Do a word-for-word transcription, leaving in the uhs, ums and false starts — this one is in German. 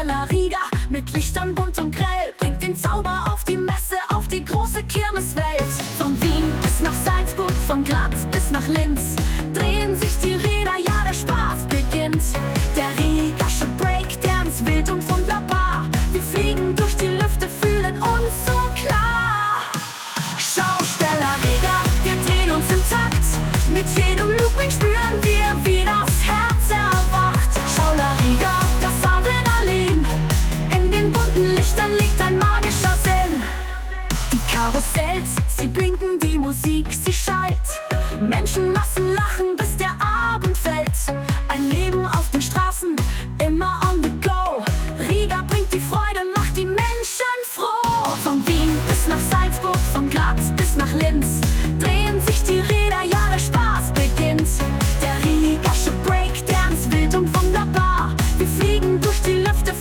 Schausteller Riga mit Lichtern bunt und grell bringt den Zauber auf die Messe, auf die große Kirmeswelt. Von Wien bis nach Salzburg, von Graz bis nach Linz drehen sich die Räder, ja, der Spaß beginnt. Der Rigasche Breakdance, wild und wunderbar. Wir fliegen durch die Lüfte, fühlen uns so klar. Schausteller Riga, wir drehen uns im Takt. Mit jedem Looping spüren wir, wie das Herz erwacht. Schausteller Riga, das Adrenalin. In den bunten Lichtern liegt ein magischer Sinn. Die Karussells, sie blinken, die Musik, sie schallt. Menschenmassen lachen, bis der Abend fällt. Ein Leben auf den Straßen, immer on the go. Riga bringt die Freude, macht die Menschen froh. Von Wien bis nach Salzburg, von Graz bis nach Linz drehen sich die Räder, ja, der Spaß beginnt. Der Rigasche Breakdance, wild und wunderbar. Wir fliegen durch die Lüfte,